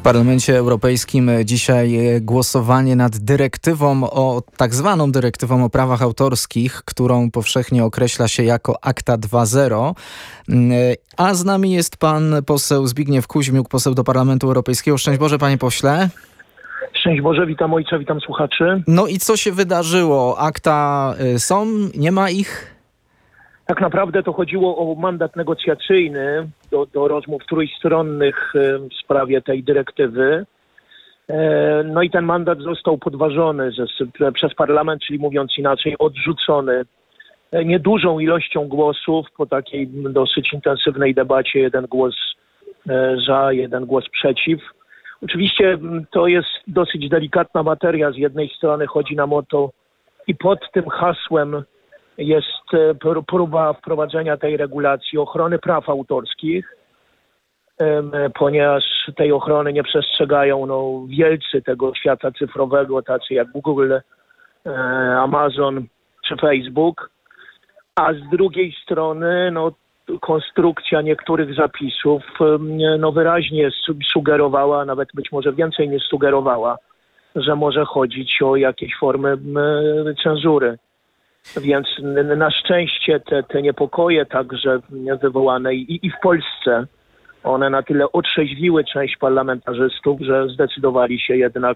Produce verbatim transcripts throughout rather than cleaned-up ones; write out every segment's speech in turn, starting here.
W Parlamencie Europejskim dzisiaj głosowanie nad dyrektywą o tak zwaną dyrektywą o prawach autorskich, którą powszechnie określa się jako Akta dwa zero. A z nami jest pan poseł Zbigniew Kuźmiuk, poseł do Parlamentu Europejskiego. Szczęść Boże, panie pośle. Szczęść Boże, witam ojca, witam słuchaczy. No i co się wydarzyło? Akta są? Nie ma ich? Tak naprawdę to chodziło o mandat negocjacyjny do, do rozmów trójstronnych w sprawie tej dyrektywy. No i ten mandat został podważony ze, przez parlament, czyli mówiąc inaczej, odrzucony niedużą ilością głosów po takiej dosyć intensywnej debacie. Jeden głos za, jeden głos przeciw. Oczywiście to jest dosyć delikatna materia. Z jednej strony chodzi nam o to i pod tym hasłem jest próba wprowadzenia tej regulacji ochrony praw autorskich, ponieważ tej ochrony nie przestrzegają no, wielcy tego świata cyfrowego, tacy jak Google, Amazon czy Facebook, a z drugiej strony no, konstrukcja niektórych zapisów no, wyraźnie sugerowała, nawet być może więcej niż sugerowała, że może chodzić o jakieś formy cenzury. Więc na szczęście te, te niepokoje także wywołane i, i w Polsce, one na tyle otrzeźwiły część parlamentarzystów, że zdecydowali się jednak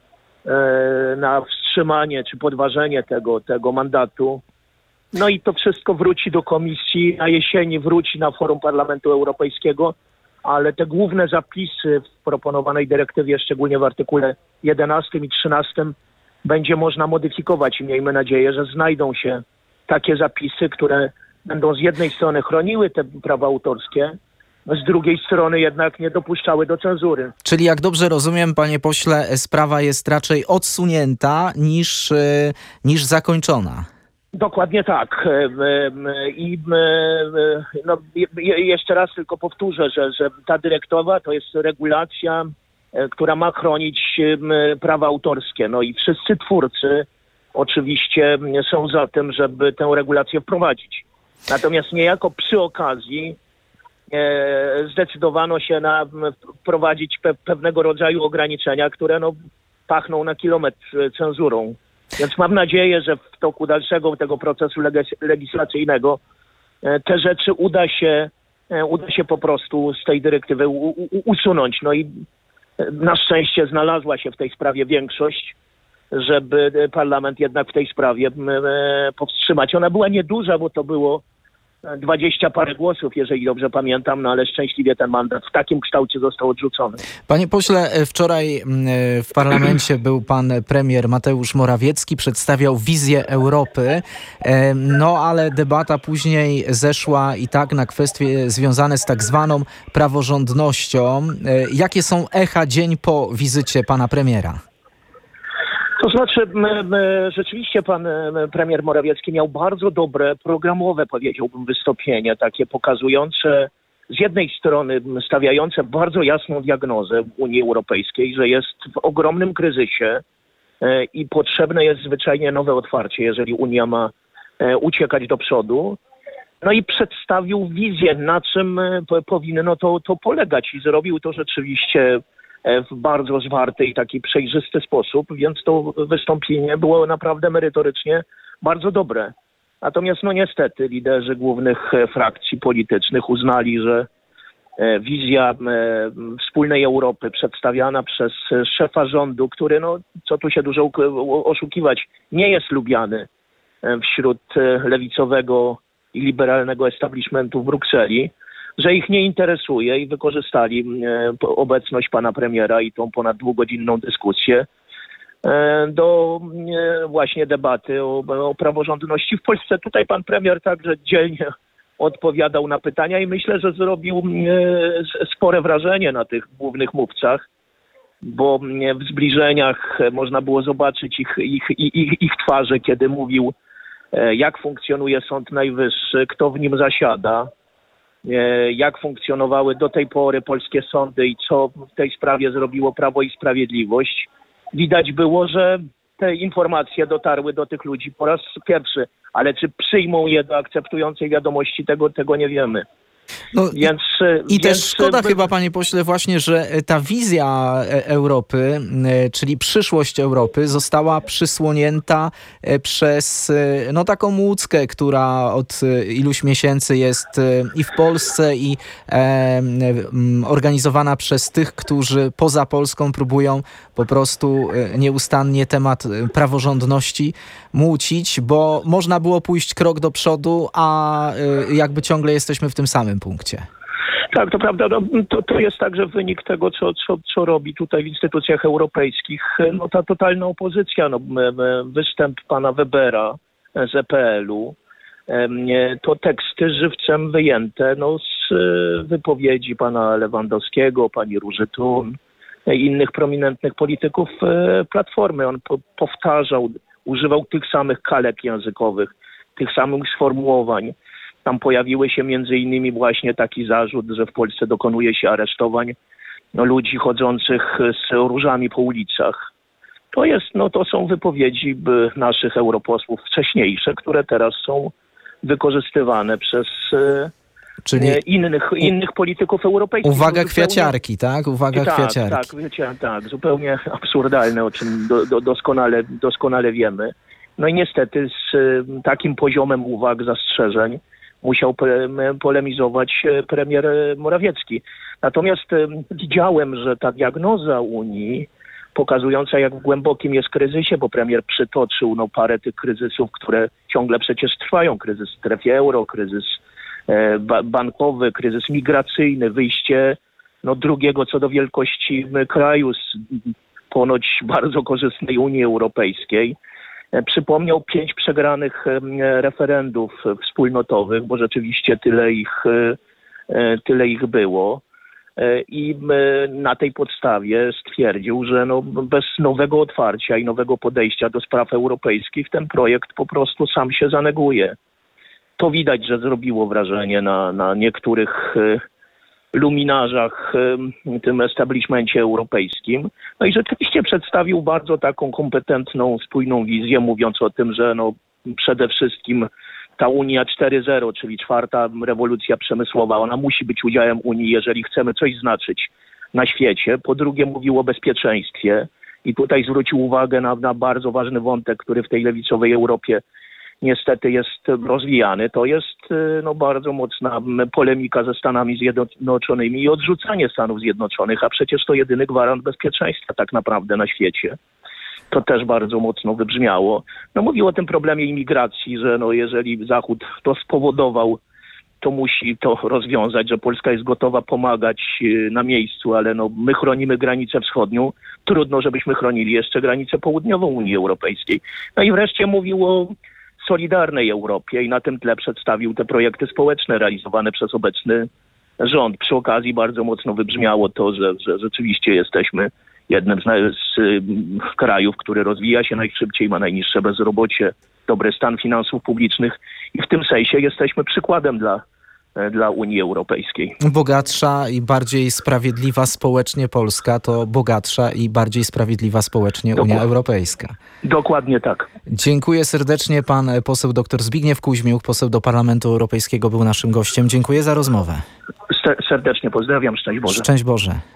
e, na wstrzymanie czy podważenie tego, tego mandatu. No i to wszystko wróci do komisji, na jesieni wróci na forum Parlamentu Europejskiego, ale te główne zapisy w proponowanej dyrektywie, szczególnie w artykule jedenastym i trzynastym, będzie można modyfikować i miejmy nadzieję, że znajdą się takie zapisy, które będą z jednej strony chroniły te prawa autorskie, z drugiej strony jednak nie dopuszczały do cenzury. Czyli jak dobrze rozumiem, panie pośle, sprawa jest raczej odsunięta niż, niż zakończona. Dokładnie tak. I no, jeszcze raz tylko powtórzę, że, że ta dyrektywa to jest regulacja, która ma chronić prawa autorskie. No i wszyscy twórcy oczywiście są za tym, żeby tę regulację wprowadzić. Natomiast niejako przy okazji e, zdecydowano się na wprowadzić pe- pewnego rodzaju ograniczenia, które no, pachną na kilometr cenzurą. Więc mam nadzieję, że w toku dalszego tego procesu legis- legislacyjnego e, te rzeczy uda się, e, uda się po prostu z tej dyrektywy u- u- usunąć. No i na szczęście znalazła się w tej sprawie większość, żeby parlament jednak w tej sprawie powstrzymać. Ona była nieduża, bo to było dwadzieścia parę głosów, jeżeli dobrze pamiętam, no ale szczęśliwie ten mandat w takim kształcie został odrzucony. Panie pośle, wczoraj w parlamencie był pan premier Mateusz Morawiecki, przedstawiał wizję Europy, no ale debata później zeszła i tak na kwestie związane z tak zwaną praworządnością. Jakie są echa dzień po wizycie pana premiera? To znaczy, my, my, rzeczywiście pan premier Morawiecki miał bardzo dobre, programowe, powiedziałbym, wystąpienie, takie pokazujące, z jednej strony stawiające bardzo jasną diagnozę Unii Europejskiej, że jest w ogromnym kryzysie e, i potrzebne jest zwyczajnie nowe otwarcie, jeżeli Unia ma e, uciekać do przodu. No i przedstawił wizję, na czym e, powinno to, to polegać i zrobił to rzeczywiście w bardzo zwarty i taki przejrzysty sposób, więc to wystąpienie było naprawdę merytorycznie bardzo dobre. Natomiast no niestety liderzy głównych frakcji politycznych uznali, że wizja wspólnej Europy przedstawiana przez szefa rządu, który, no co tu się dużo oszukiwać, nie jest lubiany wśród lewicowego i liberalnego establishmentu w Brukseli, że ich nie interesuje i wykorzystali e, obecność pana premiera i tą ponad dwugodzinną dyskusję e, do e, właśnie debaty o, o praworządności w Polsce. Tutaj pan premier także dzielnie odpowiadał na pytania i myślę, że zrobił e, spore wrażenie na tych głównych mówcach, bo e, w zbliżeniach można było zobaczyć ich, ich, ich, ich twarze, kiedy mówił, e, jak funkcjonuje Sąd Najwyższy, kto w nim zasiada, jak funkcjonowały do tej pory polskie sądy i co w tej sprawie zrobiło Prawo i Sprawiedliwość. Widać było, że te informacje dotarły do tych ludzi po raz pierwszy, ale czy przyjmą je do akceptującej wiadomości, tego, tego nie wiemy. No, Więc, I więc, też szkoda by... chyba, panie pośle, właśnie, że ta wizja Europy, czyli przyszłość Europy, została przysłonięta przez no, taką łódkę, która od iluś miesięcy jest i w Polsce, i e, organizowana przez tych, którzy poza Polską próbują po prostu nieustannie temat praworządności młócić, bo można było pójść krok do przodu, a jakby ciągle jesteśmy w tym samym punkcie. Tak, to prawda. No, to, to jest także wynik tego, co, co, co robi tutaj w instytucjach europejskich no, ta totalna opozycja. No, występ pana Webera z E P L-u, to teksty żywcem wyjęte no, z wypowiedzi pana Lewandowskiego, pani Róży Thun i innych prominentnych polityków Platformy. On po, powtarzał, używał tych samych kalek językowych, tych samych sformułowań. Tam pojawiły się między innymi właśnie taki zarzut, że w Polsce dokonuje się aresztowań no, ludzi chodzących z różami po ulicach. To jest, no to są wypowiedzi by naszych europosłów wcześniejsze, które teraz są wykorzystywane przez Czyli innych, innych polityków europejskich. Uwaga kwiaciarki, tak? Uwaga tak, kwiaciarki. Tak, wiecie, tak, zupełnie absurdalne, o czym do, do, doskonale, doskonale wiemy. No i niestety z takim poziomem uwag, zastrzeżeń musiał polemizować premier Morawiecki. Natomiast widziałem, że ta diagnoza Unii, pokazująca jak w głębokim jest kryzysie, bo premier przytoczył no, parę tych kryzysów, które ciągle przecież trwają. Kryzys w strefie euro, kryzys e, ba- bankowy, kryzys migracyjny, wyjście no, drugiego co do wielkości kraju z ponoć bardzo korzystnej Unii Europejskiej. Przypomniał pięć przegranych referendów wspólnotowych, bo rzeczywiście tyle ich, tyle ich było. I na tej podstawie stwierdził, że no bez nowego otwarcia i nowego podejścia do spraw europejskich ten projekt po prostu sam się zaneguje. To widać, że zrobiło wrażenie na, na niektórych luminarzach w tym establishmencie europejskim. No i rzeczywiście przedstawił bardzo taką kompetentną, spójną wizję, mówiąc o tym, że no przede wszystkim ta Unia cztery zero, czyli czwarta rewolucja przemysłowa, ona musi być udziałem Unii, jeżeli chcemy coś znaczyć na świecie. Po drugie mówił o bezpieczeństwie i tutaj zwrócił uwagę na, na bardzo ważny wątek, który w tej lewicowej Europie niestety jest rozwijany. To jest no, bardzo mocna polemika ze Stanami Zjednoczonymi i odrzucanie Stanów Zjednoczonych, a przecież to jedyny gwarant bezpieczeństwa tak naprawdę na świecie. To też bardzo mocno wybrzmiało. No, mówił o tym problemie imigracji, że no, jeżeli Zachód to spowodował, to musi to rozwiązać, że Polska jest gotowa pomagać na miejscu, ale no, my chronimy granicę wschodnią. Trudno, żebyśmy chronili jeszcze granicę południową Unii Europejskiej. No i wreszcie mówił o solidarnej Europie i na tym tle przedstawił te projekty społeczne realizowane przez obecny rząd. Przy okazji bardzo mocno wybrzmiało to, że, że rzeczywiście jesteśmy jednym z, z krajów, który rozwija się najszybciej, ma najniższe bezrobocie, dobry stan finansów publicznych i w tym sensie jesteśmy przykładem dla, dla Unii Europejskiej. Bogatsza i bardziej sprawiedliwa społecznie Polska to bogatsza i bardziej sprawiedliwa społecznie Unia Dokładnie. Europejska. Dokładnie tak. Dziękuję serdecznie. Pan poseł dr Zbigniew Kuźmiuk, poseł do Parlamentu Europejskiego, był naszym gościem. Dziękuję za rozmowę. Serdecznie pozdrawiam. Szczęść Boże. Szczęść Boże.